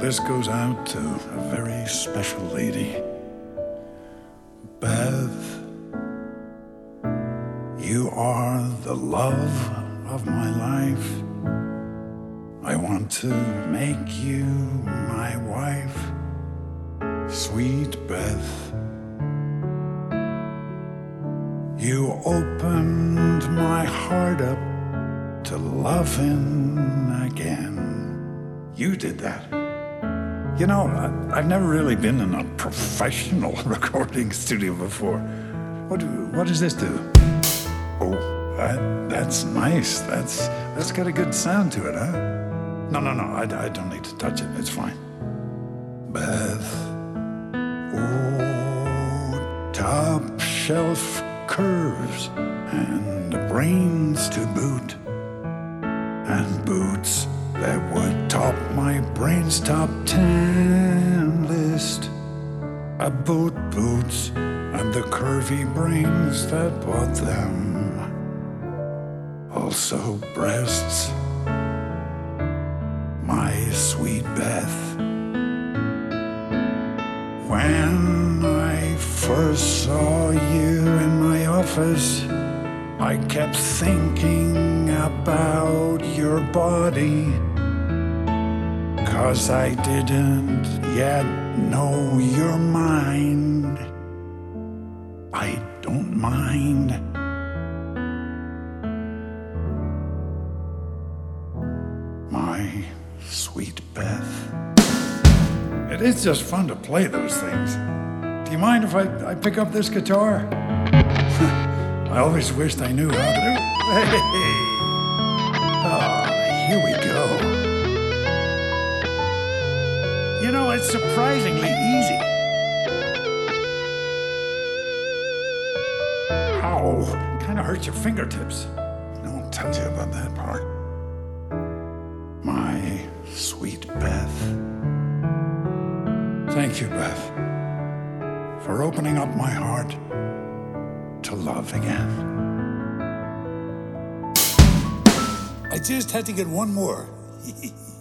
This goes out to a very special lady. Beth, you are the love of my life. I want to make you my wife, sweet Beth. You opened my heart up to loving again. You did that. You know, I've never really been in a professional recording studio before. What does this do? Oh, that's nice. That's got a good sound to it, huh? No, I don't need to touch it. It's fine. Beth, oh, top shelf curves and brains to boot, and boots that would top my brain's top 10 list. About boots and the curvy brains that bought them. Also breasts, my sweet Beth. When I first saw you in my office, I kept thinking about your body, 'cause I didn't yet know your mind. I don't mind. My sweet Beth. It is just fun to play those things. Do you mind if I pick up this guitar? I always wished I knew how to do it. Hey! Oh, here we go. You know, it's surprisingly easy. Ow, kind of hurts your fingertips. No one tells you about that part. My sweet Beth. Thank you, Beth, for opening up my heart to love again. I just had to get one more.